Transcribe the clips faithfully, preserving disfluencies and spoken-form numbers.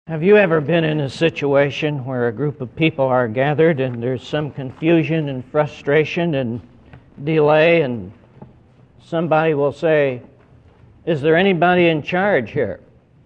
Have you ever been in a situation where a group of people are gathered and there's some confusion and frustration and delay, and somebody will say, "Is there anybody in charge here?"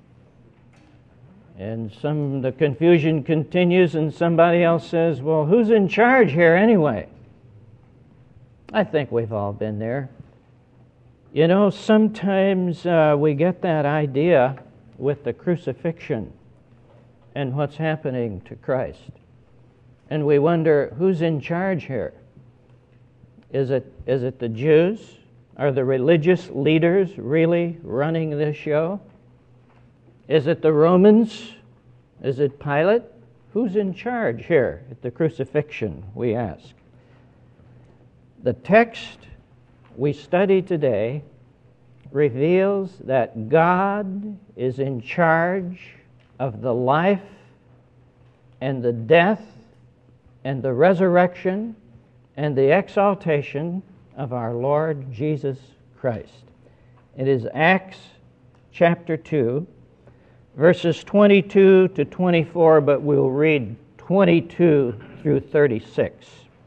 And some the confusion continues and somebody else says, "Well, who's in charge here anyway?" I think we've all been there. You know, sometimes uh, we get that idea with the crucifixion and what's happening to Christ. And we wonder, who's in charge here? Is it is it the Jews? Are the religious leaders really running this show? Is it the Romans? Is it Pilate? Who's in charge here at the crucifixion, we ask? The text we study today reveals that God is in charge of the life and the death and the resurrection and the exaltation of our Lord Jesus Christ. It is Acts chapter two, verses twenty-two to twenty-four, but we'll read twenty-two through thirty-six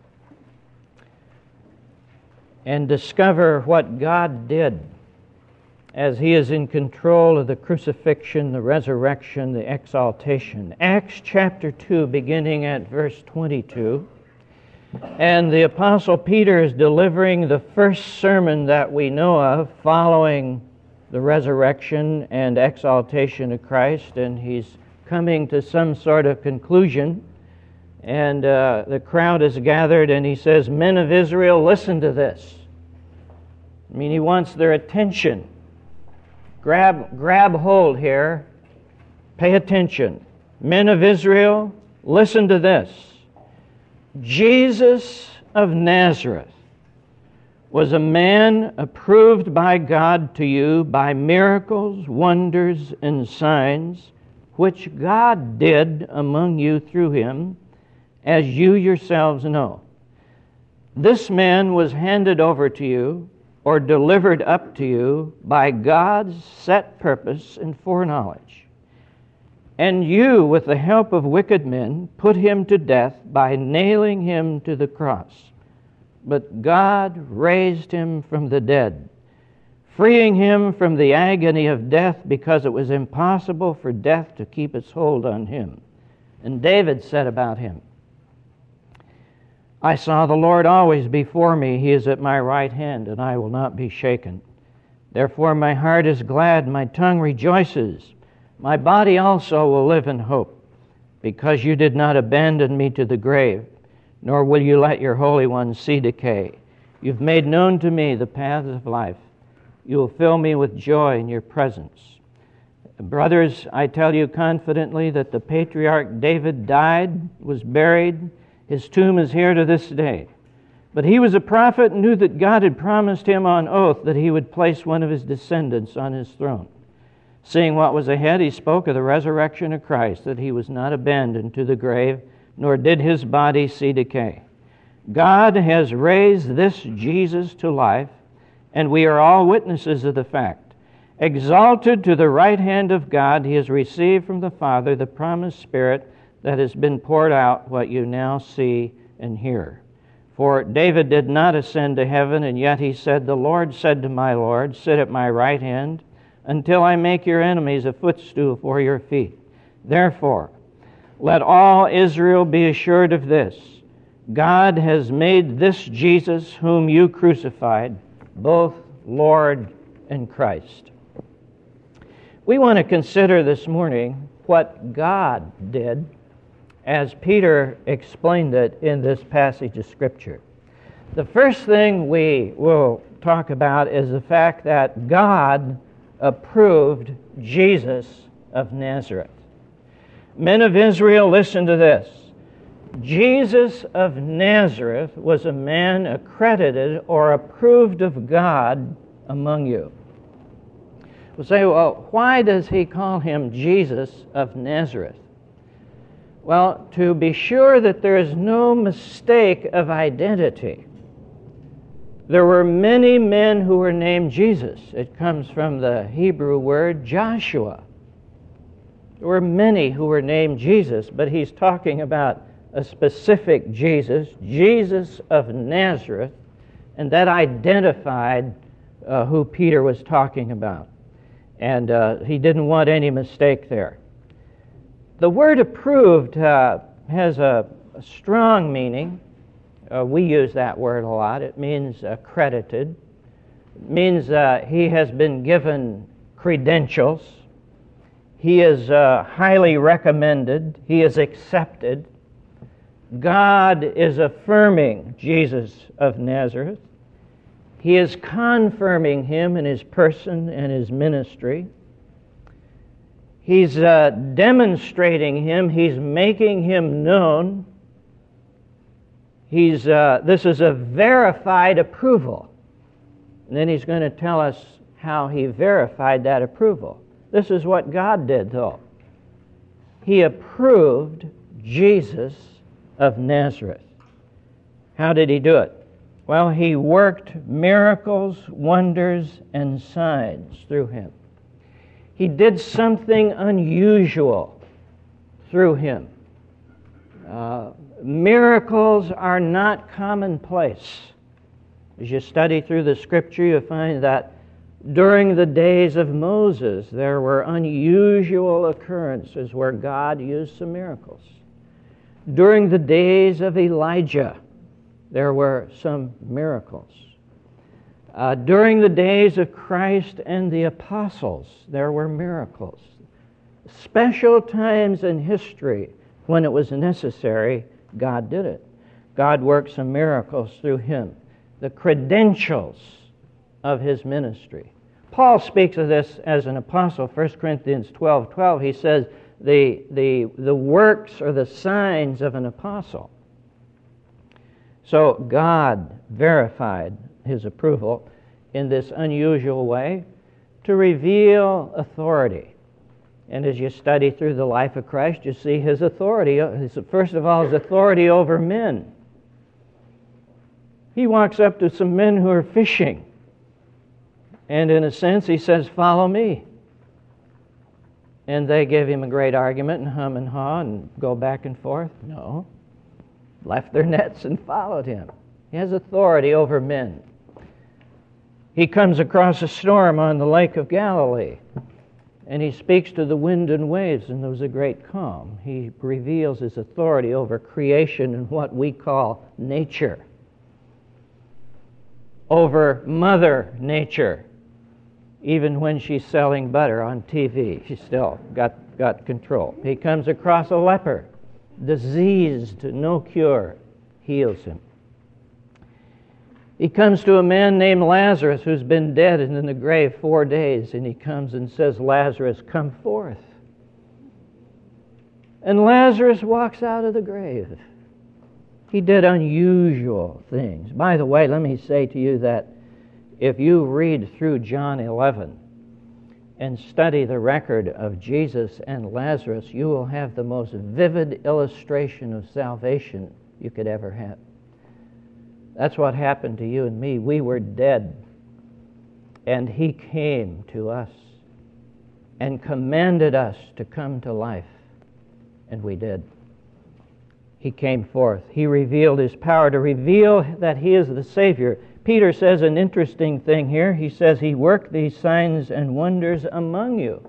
and discover what God did as He is in control of the crucifixion, the resurrection, the exaltation. Acts chapter two, beginning at verse twenty-two. And the Apostle Peter is delivering the first sermon that we know of following the resurrection and exaltation of Christ, and he's coming to some sort of conclusion. And uh, the crowd is gathered, and he says, "Men of Israel, listen to this." I mean, he wants their attention. Grab, grab hold here. Pay attention. Men of Israel, listen to this. Jesus of Nazareth was a man approved by God to you by miracles, wonders, and signs, which God did among you through him, as you yourselves know. This man was handed over to you, or delivered up to you, by God's set purpose and foreknowledge. And you, with the help of wicked men, put him to death by nailing him to the cross. But God raised him from the dead, freeing him from the agony of death, because it was impossible for death to keep its hold on him. And David said about him, "I saw the Lord always before me. He is at my right hand, and I will not be shaken. Therefore my heart is glad, my tongue rejoices. My body also will live in hope, because you did not abandon me to the grave, nor will you let your Holy One see decay. You've made known to me the paths of life. You will fill me with joy in your presence." Brothers, I tell you confidently that the patriarch David died, was buried. His tomb is here to this day. But he was a prophet and knew that God had promised him on oath that he would place one of his descendants on his throne. Seeing what was ahead, he spoke of the resurrection of Christ, that he was not abandoned to the grave, nor did his body see decay. God has raised this Jesus to life, and we are all witnesses of the fact. Exalted to the right hand of God, he has received from the Father the promised Spirit that has been poured out, what you now see and hear. For David did not ascend to heaven, and yet he said, "The Lord said to my Lord, sit at my right hand, until I make your enemies a footstool for your feet. Therefore, let all Israel be assured of this: God has made this Jesus, whom you crucified, both Lord and Christ." We want to consider this morning what God did, as Peter explained it in this passage of Scripture. The first thing we will talk about is the fact that God approved Jesus of Nazareth. Men of Israel, listen to this. Jesus of Nazareth was a man accredited or approved of God among you. We'll say, well, why does he call him Jesus of Nazareth? Well, to be sure that there is no mistake of identity. There were many men who were named Jesus. It comes from the Hebrew word Joshua. There were many who were named Jesus, but he's talking about a specific Jesus, Jesus of Nazareth, and that identified uh, who Peter was talking about. And uh, he didn't want any mistake there. The word approved uh, has a, a strong meaning. Uh, we use that word a lot. It means uh, credited. It means uh, he has been given credentials. He is uh, highly recommended. He is accepted. God is affirming Jesus of Nazareth. He is confirming him in his person and his ministry. He's uh, demonstrating him. He's making him known. He's, uh, this is a verified approval. And then he's going to tell us how he verified that approval. This is what God did, though. He approved Jesus of Nazareth. How did he do it? Well, he worked miracles, wonders, and signs through him. He did something unusual through him. Uh, miracles are not commonplace. As you study through the Scripture, you find that during the days of Moses, there were unusual occurrences where God used some miracles. During the days of Elijah, there were some miracles. Uh, during the days of Christ and the apostles, there were miracles. Special times in history when it was necessary, God did it. God worked some miracles through him. The credentials of his ministry. Paul speaks of this as an apostle. First Corinthians twelve twelve, he says the, the, the works or the signs of an apostle. So God verified his approval in this unusual way to reveal authority. And as you study through the life of Christ, you see his authority. His, first of all, his authority over men. He walks up to some men who are fishing. And in a sense, he says, "Follow me." And they give him a great argument and hum and haw and go back and forth. No. Left their nets and followed him. He has authority over men. He comes across a storm on the Lake of Galilee, and he speaks to the wind and waves, and there was a great calm. He reveals his authority over creation and what we call nature, over Mother Nature. Even when she's selling butter on T V, she's still got, got control. He comes across a leper, diseased, no cure, heals him. He comes to a man named Lazarus who's been dead and in the grave four days, and he comes and says, "Lazarus, come forth." And Lazarus walks out of the grave. He did unusual things. By the way, let me say to you that if you read through John eleven and study the record of Jesus and Lazarus, you will have the most vivid illustration of salvation you could ever have. That's what happened to you and me. We were dead, and he came to us and commanded us to come to life, and we did. He came forth. He revealed his power to reveal that he is the Savior. Peter says an interesting thing here. He says he worked these signs and wonders among you.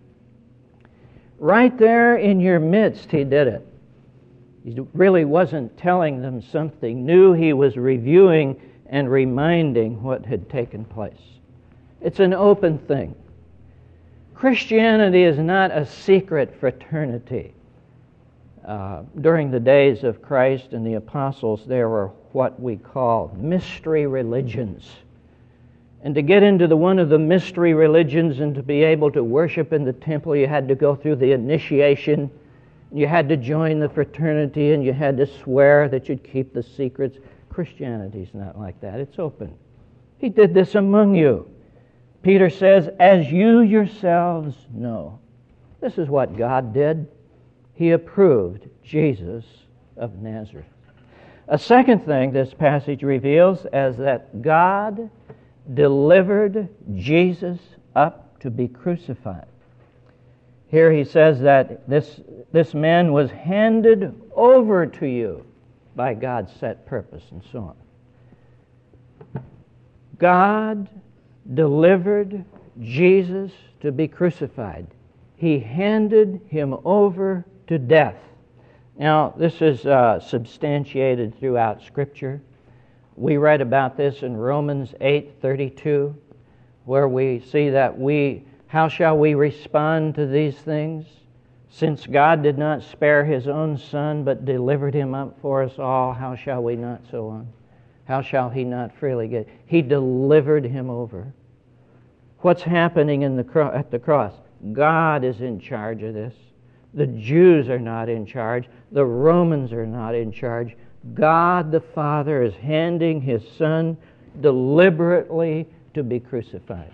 Right there in your midst, he did it. He really wasn't telling them something new. He was reviewing and reminding what had taken place. It's an open thing. Christianity is not a secret fraternity. Uh, during the days of Christ and the apostles, there were what we call mystery religions. And to get into the one of the mystery religions and to be able to worship in the temple, you had to go through the initiation. You had to join the fraternity, and you had to swear that you'd keep the secrets. Christianity's not like that. It's open. He did this among you. Peter says, as you yourselves know. This is what God did. He approved Jesus of Nazareth. A second thing this passage reveals is that God delivered Jesus up to be crucified. Here he says that this, this man was handed over to you by God's set purpose, and so on. God delivered Jesus to be crucified. He handed him over to death. Now, this is uh, substantiated throughout Scripture. We read about this in Romans eight thirty-two, where we see that we, how shall we respond to these things? Since God did not spare his own Son, but delivered him up for us all, how shall we not so on? How shall he not freely give? He delivered him over. What's happening in the cro- at the cross? God is in charge of this. The Jews are not in charge. The Romans are not in charge. God the Father is handing his Son deliberately to be crucified.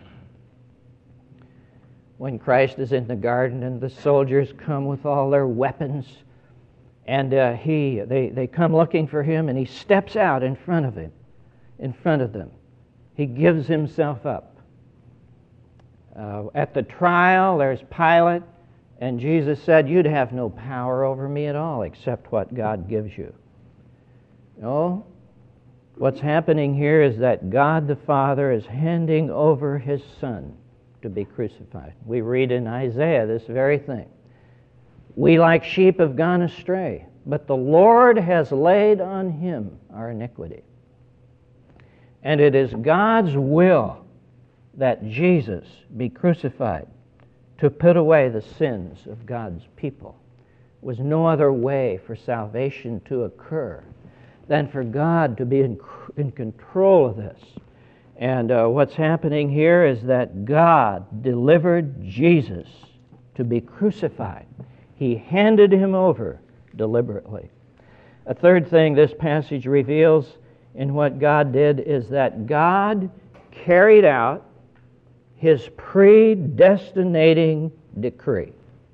When Christ is in the garden and the soldiers come with all their weapons, and uh, he they, they come looking for him, and he steps out in front of him, in front of them. He gives himself up. Uh, at the trial, there's Pilate, and Jesus said, "You'd have no power over me at all except what God gives you." No. What's happening here is that God the Father is handing over his Son to be crucified. We read in Isaiah this very thing. "We like sheep have gone astray, but the Lord has laid on him our iniquity." And it is God's will that Jesus be crucified to put away the sins of God's people. There was no other way for salvation to occur than for God to be in, in control of this. And uh, what's happening here is that God delivered Jesus to be crucified. He handed him over deliberately. A third thing this passage reveals in what God did is that God carried out his predestinating decree.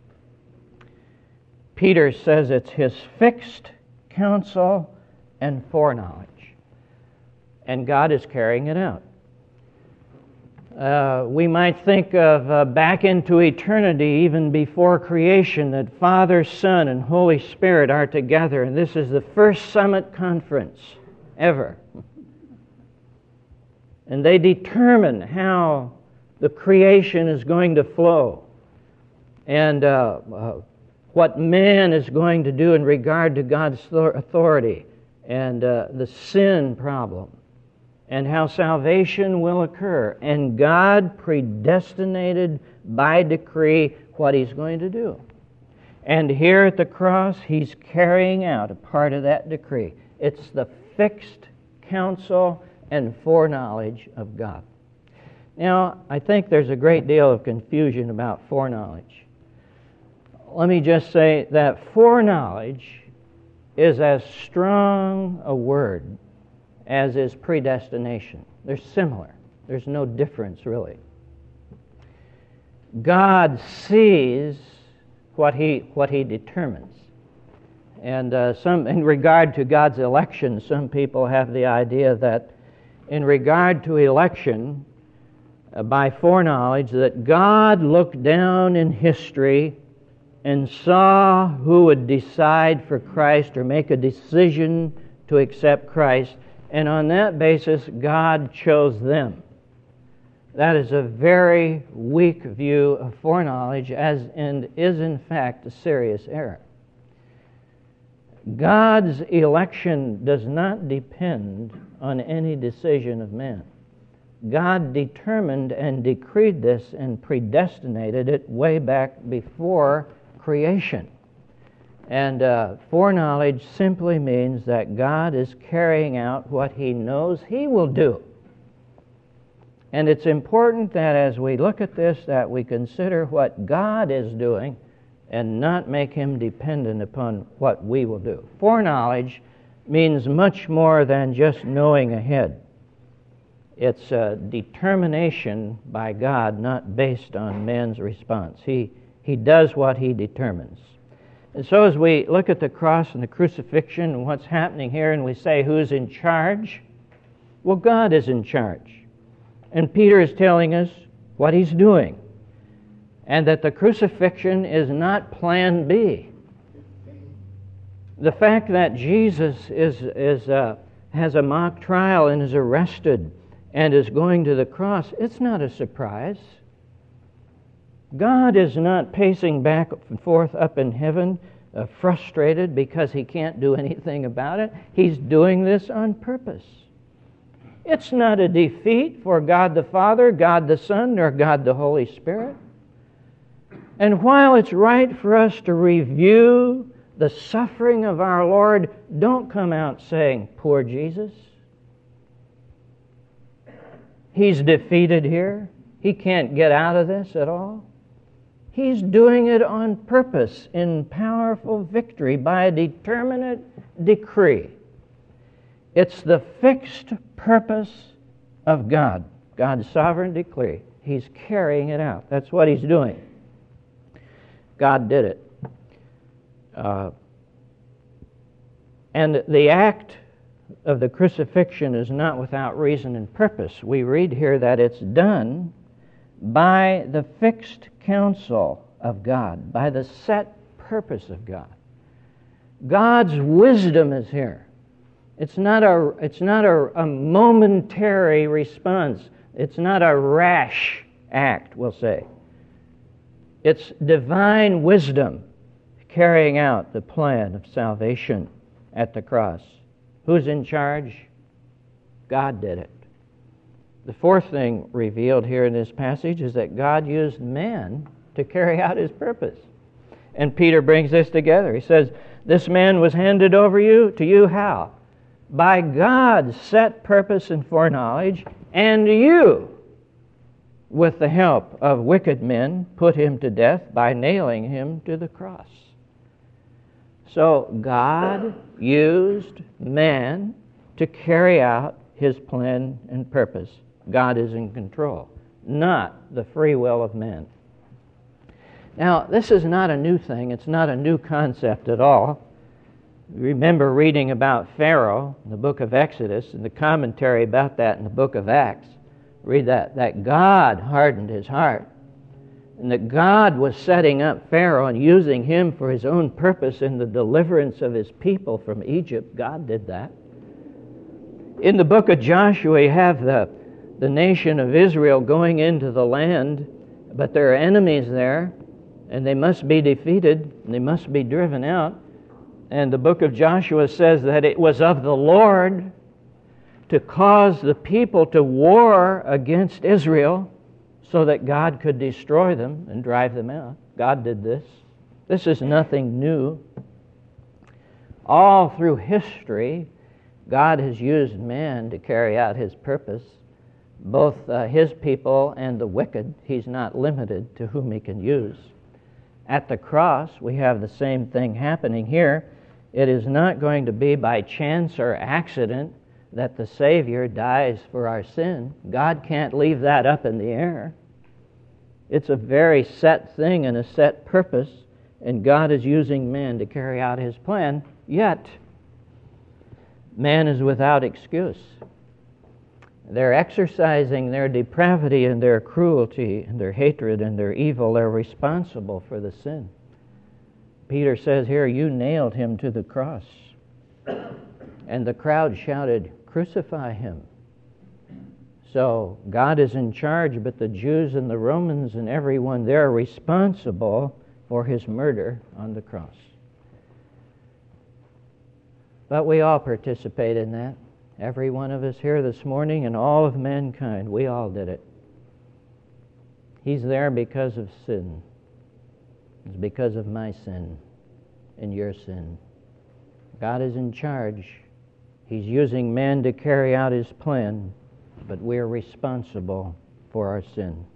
Peter says it's his fixed counsel and foreknowledge. And God is carrying it out. Uh, we might think of uh, back into eternity, even before creation, that Father, Son, and Holy Spirit are together, and this is the first summit conference ever. And they determine how the creation is going to flow, and uh, uh, what man is going to do in regard to God's authority, and uh, the sin problem, and how salvation will occur. And God predestinated by decree what he's going to do. And here at the cross, he's carrying out a part of that decree. It's the fixed counsel and foreknowledge of God. Now, I think there's a great deal of confusion about foreknowledge. Let me just say that foreknowledge is as strong a word as is predestination. They're similar. There's no difference, really. God sees what he what he determines. And uh, some, in regard to God's election, some people have the idea that in regard to election, uh, by foreknowledge, that God looked down in history and saw who would decide for Christ or make a decision to accept Christ, and on that basis, God chose them. That is a very weak view of foreknowledge, as and is in fact a serious error. God's election does not depend on any decision of man. God determined and decreed this and predestinated it way back before creation. And uh, foreknowledge simply means that God is carrying out what he knows he will do. And it's important that as we look at this, that we consider what God is doing and not make him dependent upon what we will do. Foreknowledge means much more than just knowing ahead. It's a determination by God, not based on man's response. He, he does what he determines. And so as we look at the cross and the crucifixion and what's happening here, and we say, who's in charge? Well, God is in charge. And Peter is telling us what he's doing. and that the crucifixion is not plan B. The fact that Jesus is, is, uh, has a mock trial and is arrested and is going to the cross, it's not a surprise. God is not pacing back and forth up in heaven, uh, frustrated because he can't do anything about it. He's doing this on purpose. It's not a defeat for God the Father, God the Son, nor God the Holy Spirit. And while it's right for us to review the suffering of our Lord, don't come out saying, "Poor Jesus. He's defeated here. He can't get out of this at all." He's doing it on purpose in powerful victory by a determinate decree. It's the fixed purpose of God, God's sovereign decree. He's carrying it out. That's what he's doing. God did it. Uh, and the act of the crucifixion is not without reason and purpose. We read here that it's done by the fixed counsel of God, by the set purpose of God. God's wisdom is here. It's not a, it's not a, a momentary response. It's not a rash act, we'll say. It's divine wisdom carrying out the plan of salvation at the cross. Who's in charge? God did it. The fourth thing revealed here in this passage is that God used man to carry out his purpose. And Peter brings this together. He says, this man was handed over you to you how? By God's set purpose and foreknowledge, and you, with the help of wicked men, put him to death by nailing him to the cross. So God used man to carry out his plan and purpose. God is in control, not the free will of man. Now, this is not a new thing. It's not a new concept at all. Remember reading about Pharaoh in the book of Exodus and the commentary about that in the book of Acts. Read that, that God hardened his heart, and that God was setting up Pharaoh and using him for his own purpose in the deliverance of his people from Egypt. God did that. In the book of Joshua, you have the, the nation of Israel going into the land, but there are enemies there, and they must be defeated, and they must be driven out. And the book of Joshua says that it was of the Lord to cause the people to war against Israel so that God could destroy them and drive them out. God did this. This is nothing new. All through history, God has used man to carry out his purpose, both uh, his people and the wicked. He's not limited to whom he can use. At the cross, we have the same thing happening here. It is not going to be by chance or accident that the Savior dies for our sin. God can't leave that up in the air. It's a very set thing and a set purpose, and God is using man to carry out his plan, yet man is without excuse. They're exercising their depravity and their cruelty and their hatred and their evil. They're responsible for the sin. Peter says here, you nailed him to the cross. And the crowd shouted, crucify him. So God is in charge, but the Jews and the Romans and everyone there are responsible for his murder on the cross. But we all participate in that. Every one of us here this morning and all of mankind, we all did it. He's there because of sin. It's because of my sin and your sin. God is in charge. He's using man to carry out his plan, but we're responsible for our sin.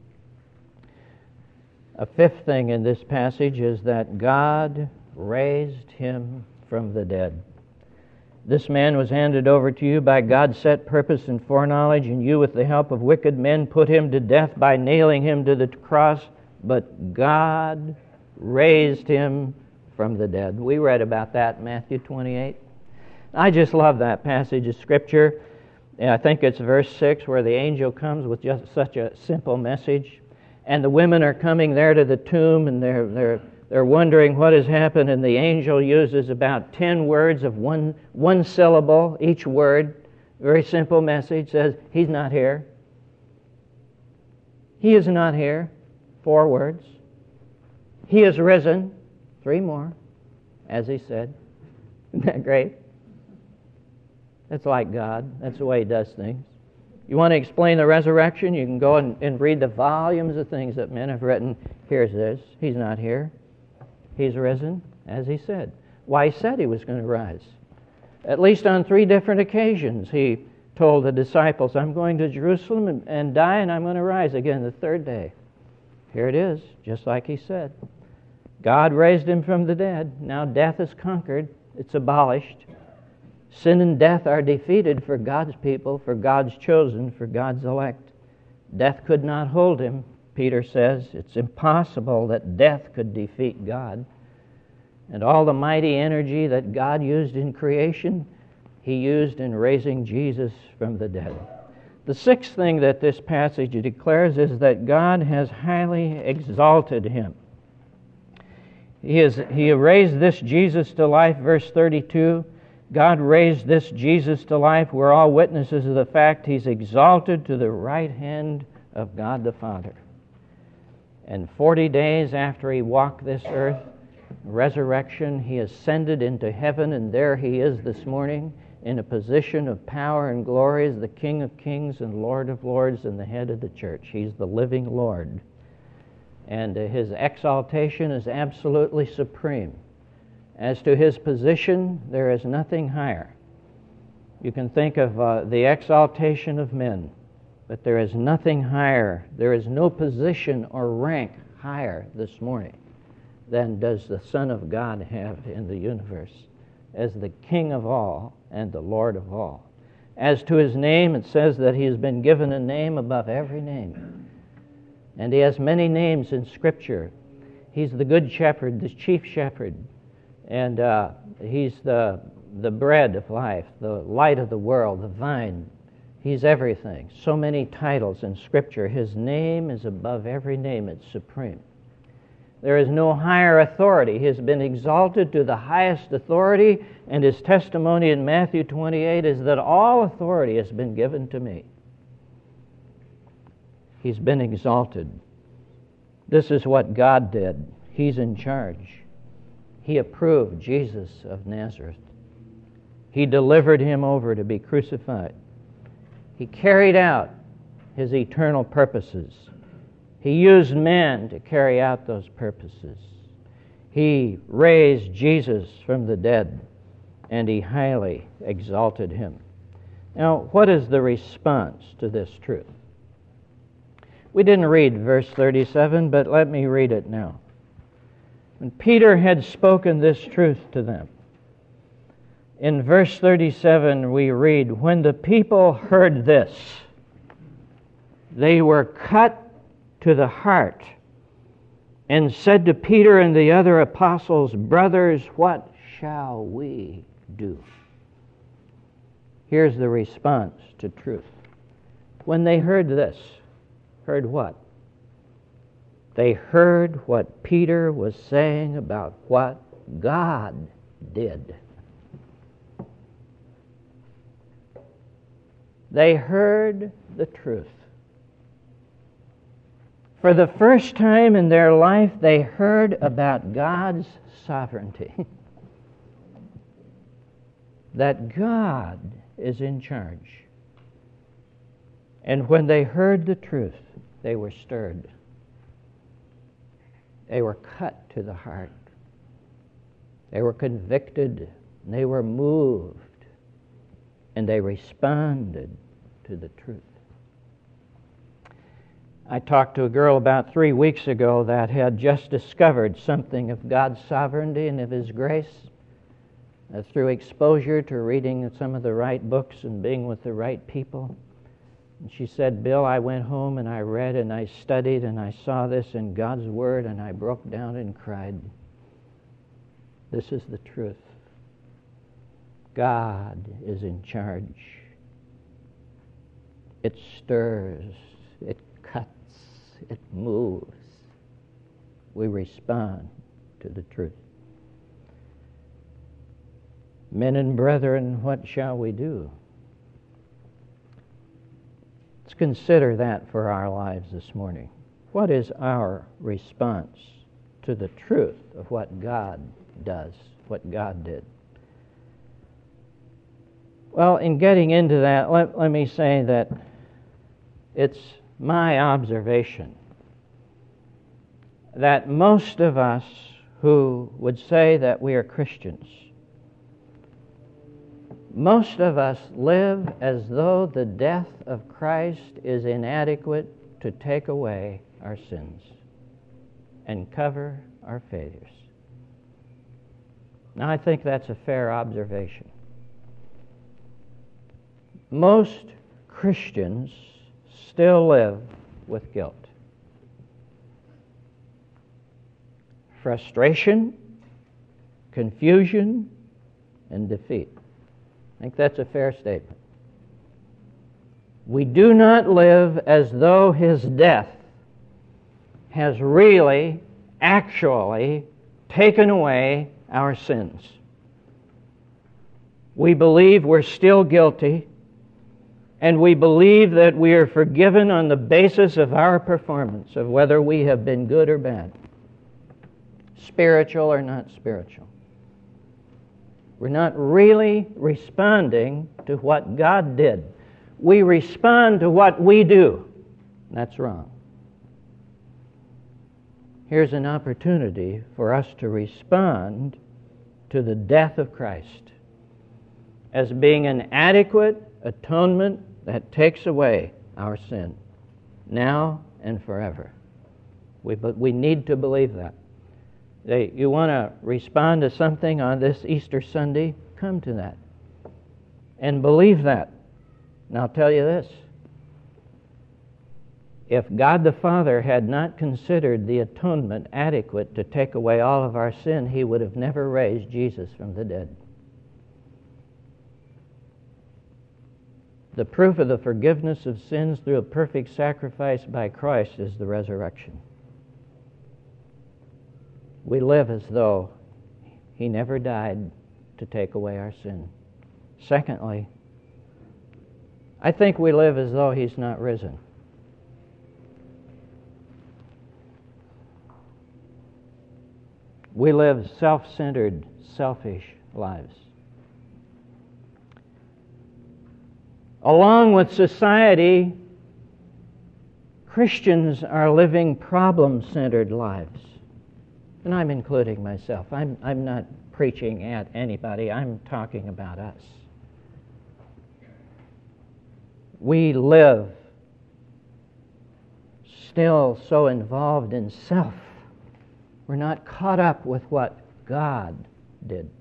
A fifth thing in this passage is that God raised him from the dead. This man was handed over to you by God's set purpose and foreknowledge, and you, with the help of wicked men, put him to death by nailing him to the cross, but God raised him from the dead. We read about that in Matthew twenty-eight. I just love that passage of Scripture. And I think it's verse six where the angel comes with just such a simple message. And the women are coming there to the tomb, and they're, they're, they're wondering what has happened, and the angel uses about ten words of one, one syllable, each word. Very simple message, says, He's not here. He is not here. Four words. He is risen. Three more, as He said. Isn't that great? That's like God. That's the way He does things. You want to explain the resurrection? You can go and, and read the volumes of things that men have written. Here's this. He's not here. He's risen, as He said. Why, He said He was going to rise. At least on three different occasions, He told the disciples, I'm going to Jerusalem and, and die, and I'm going to rise again the third day. Here it is, just like He said. God raised Him from the dead. Now death is conquered. It's abolished. Sin and death are defeated for God's people, for God's chosen, for God's elect. Death could not hold Him, Peter says. It's impossible that death could defeat God. And all the mighty energy that God used in creation, He used in raising Jesus from the dead. The sixth thing that this passage declares is that God has highly exalted Him. He, is, he raised this Jesus to life, verse thirty-two. God raised this Jesus to life. We're all witnesses of the fact He's exalted to the right hand of God the Father. And forty days after He walked this earth, resurrection, He ascended into heaven, and there He is this morning in a position of power and glory as the King of kings and Lord of lords and the head of the church. He's the living Lord. And uh, His exaltation is absolutely supreme. As to His position, there is nothing higher. You can think of uh, the exaltation of men, but there is nothing higher. There is no position or rank higher this morning than does the Son of God have in the universe as the King of all and the Lord of all. As to His name, it says that He has been given a name above every name. And He has many names in Scripture. He's the Good Shepherd, the Chief Shepherd. And uh, He's the, the bread of life, the light of the world, the vine. He's everything. So many titles in Scripture. His name is above every name. It's supreme. There is no higher authority. He has been exalted to the highest authority, and His testimony in Matthew twenty-eight is that all authority has been given to me. He's been exalted. This is what God did. He's in charge. He approved Jesus of Nazareth. He delivered Him over to be crucified. He carried out His eternal purposes. He used men to carry out those purposes. He raised Jesus from the dead, and He highly exalted Him. Now, what is the response to this truth? We didn't read verse thirty-seven, but let me read it now. When Peter had spoken this truth to them, in verse thirty-seven we read, when the people heard this, they were cut to the heart and said to Peter and the other apostles, brothers, what shall we do? Here's the response to truth. When they heard this, heard what? They heard what Peter was saying about what God did. They heard the truth. For the first time in their life, they heard about God's sovereignty. That God is in charge. And when they heard the truth, they were stirred. They were cut to the heart. They were convicted. They were moved. And they responded to the truth. I talked to a girl about three weeks ago that had just discovered something of God's sovereignty and of His grace uh, through exposure to reading some of the right books and being with the right people. And she said, Bill, I went home and I read and I studied and I saw this in God's Word and I broke down and cried. This is the truth. God is in charge. It stirs, it cuts, it moves. We respond to the truth. Men and brethren, what shall we do? Let's consider that for our lives this morning. What is our response to the truth of what God does, what God did? Well, in getting into that, let, let me say that it's my observation that most of us who would say that we are Christians, most of us live as though the death of Christ is inadequate to take away our sins and cover our failures. Now, I think that's a fair observation. Most Christians still live with guilt, frustration, confusion, and defeat. I think that's a fair statement. We do not live as though his death has really, actually taken away our sins. We believe we're still guilty, and we believe that we are forgiven on the basis of our performance, of whether we have been good or bad, spiritual or not spiritual. We're not really responding to what God did. We respond to what we do. That's wrong. Here's an opportunity for us to respond to the death of Christ as being an adequate atonement that takes away our sin, now and forever. We, but we need to believe that. They, you want to respond to something on this Easter Sunday? Come to that. And believe that. And I'll tell you this. If God the Father had not considered the atonement adequate to take away all of our sin, He would have never raised Jesus from the dead. The proof of the forgiveness of sins through a perfect sacrifice by Christ is the resurrection. We live as though He never died to take away our sin. Secondly, I think we live as though He's not risen. We live self-centered, selfish lives. Along with society, Christians are living problem-centered lives. And I'm including myself. I'm, I'm not preaching at anybody. I'm talking about us. We live still so involved in self. We're not caught up with what God did.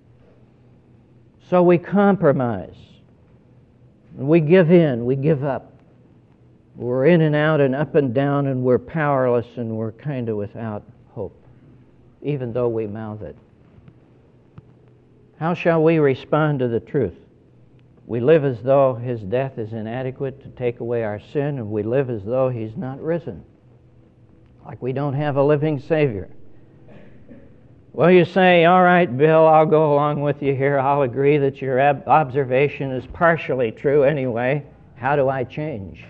So we compromise. We give in. We give up. We're in and out and up and down, and we're powerless, and we're kind of without hope, even though we mouth it. How shall we respond to the truth? We live as though His death is inadequate to take away our sin, and we live as though He's not risen, like we don't have a living Savior. Well, you say, all right, Bill, I'll go along with you here. I'll agree that your ab- observation is partially true anyway. How do I change?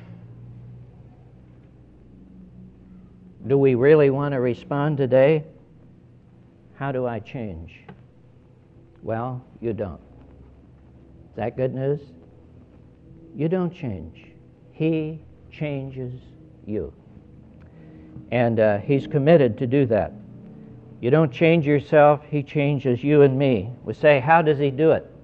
Do we really want to respond today? How do I change? Well, you don't. Is that good news? You don't change. He changes you. And uh, He's committed to do that. You don't change yourself, He changes you and me. We say, how does He do it?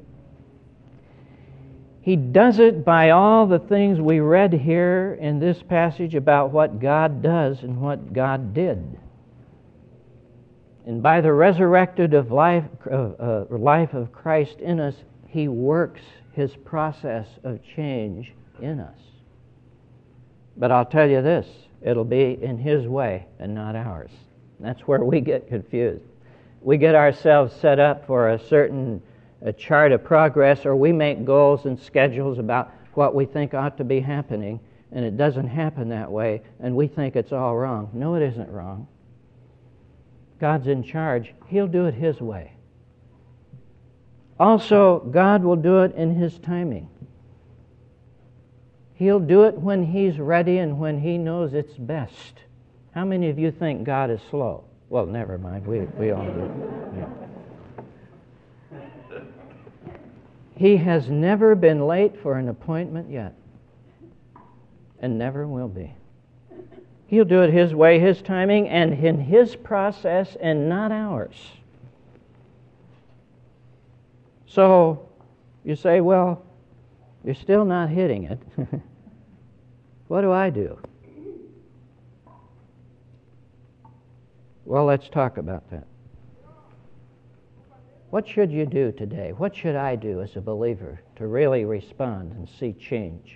He does it by all the things we read here in this passage about what God does and what God did. And by the resurrected of life, uh, uh, life of Christ in us, He works His process of change in us. But I'll tell you this, it'll be in His way and not ours. That's where we get confused. We get ourselves set up for a certain a chart of progress, or we make goals and schedules about what we think ought to be happening, and it doesn't happen that way, and we think it's all wrong. No, it isn't wrong. God's in charge. He'll do it His way. Also, God will do it in His timing. He'll do it when He's ready and when He knows it's best. How many of you think God is slow? Well, never mind. We, we all do. Yeah. He has never been late for an appointment yet, and never will be. He'll do it His way, His timing, and in His process, and not ours. So, you say, well, you're still not hitting it. What do I do? Well, let's talk about that. What should you do today? What should I do as a believer to really respond and see change?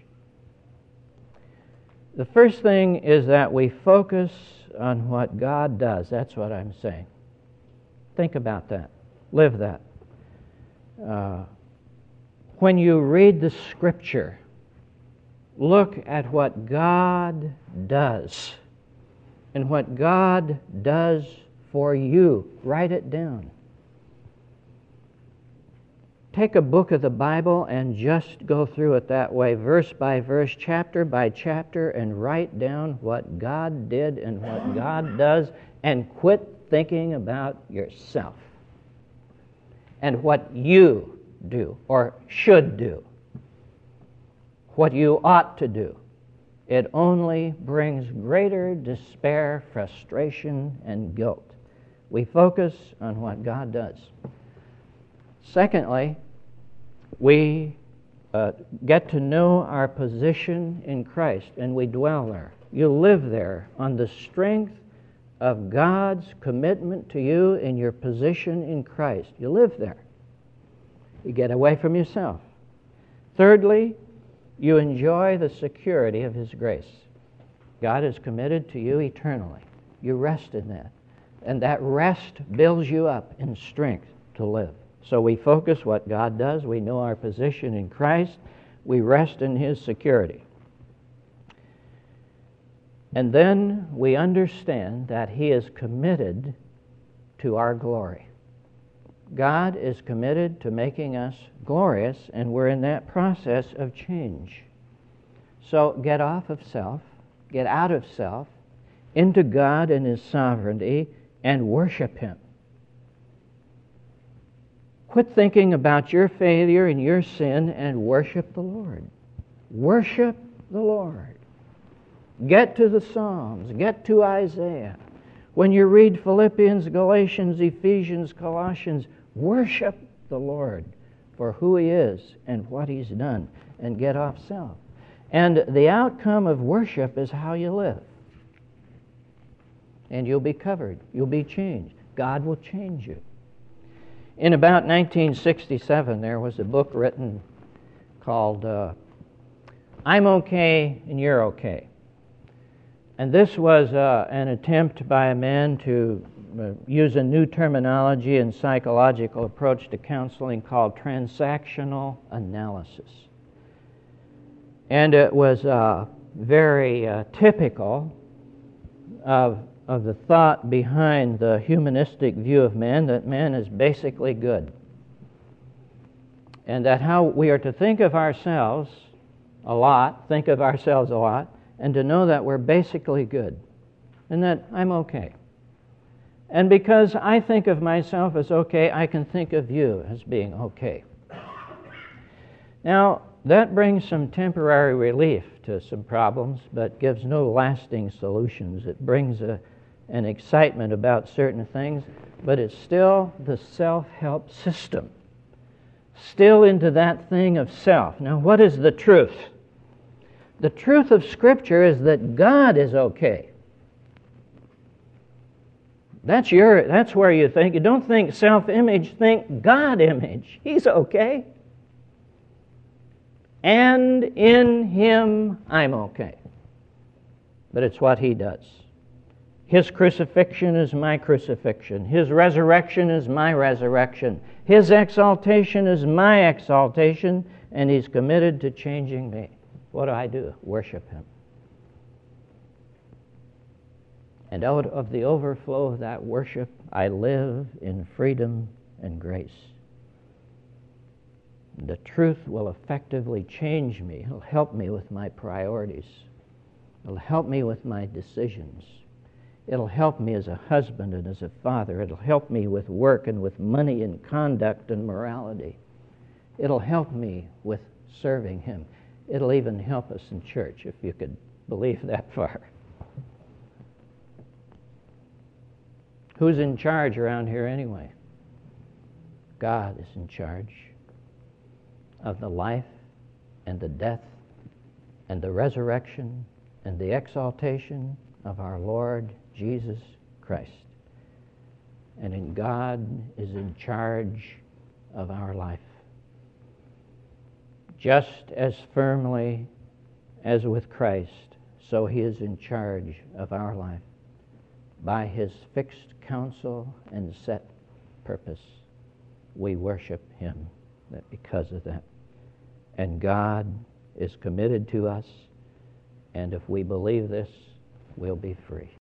The first thing is that we focus on what God does. That's what I'm saying. Think about that. Live that. Uh, when you read the Scripture, look at what God does and what God does for you. Write it down. Take a book of the Bible and just go through it that way, verse by verse, chapter by chapter, and write down what God did and what God does, and quit thinking about yourself and what you do or should do, what you ought to do. It only brings greater despair, frustration, and guilt. We focus on what God does. Secondly, we uh, get to know our position in Christ, and we dwell there. You live there on the strength of God's commitment to you in your position in Christ. You live there. You get away from yourself. Thirdly, you enjoy the security of His grace. God is committed to you eternally. You rest in that. And that rest builds you up in strength to live. So we focus what God does. We know our position in Christ. We rest in His security. And then we understand that He is committed to our glory. God is committed to making us glorious, and we're in that process of change. So get off of self, get out of self, into God and His sovereignty, and worship Him. Quit thinking about your failure and your sin and worship the Lord. Worship the Lord. Get to the Psalms. Get to Isaiah. When you read Philippians, Galatians, Ephesians, Colossians, worship the Lord for who He is and what He's done, and get off self. And the outcome of worship is how you live. And you'll be covered. You'll be changed. God will change you. In about nineteen sixty-seven, there was a book written called uh, I'm Okay and You're Okay. And this was uh, an attempt by a man to uh, use a new terminology and psychological approach to counseling called transactional analysis. And it was uh, very uh, typical of of the thought behind the humanistic view of man, that man is basically good. And that how we are to think of ourselves a lot, think of ourselves a lot, and to know that we're basically good, and that I'm okay. And because I think of myself as okay, I can think of you as being okay. Now, that brings some temporary relief to some problems, but gives no lasting solutions. It brings a an excitement about certain things, but it's still the self-help system. Still into that thing of self. Now, what is the truth? The truth of Scripture is that God is okay. That's your. That's where you think. You don't think self-image, think God-image. He's okay. And in Him, I'm okay. But it's what He does. His crucifixion is my crucifixion. His resurrection is my resurrection. His exaltation is my exaltation, and He's committed to changing me. What do I do? Worship Him. And out of the overflow of that worship, I live in freedom and grace. The truth will effectively change me. It'll help me with my priorities. It'll help me with my decisions. It'll help me as a husband and as a father. It'll help me with work and with money and conduct and morality. It'll help me with serving Him. It'll even help us in church, if you could believe that far. Who's in charge around here anyway? God is in charge of the life and the death and the resurrection and the exaltation of our Lord Jesus Christ. And in God is in charge of our life. Just as firmly as with Christ, so He is in charge of our life. By His fixed counsel and set purpose, we worship Him because of that. And God is committed to us, and if we believe this, we'll be free.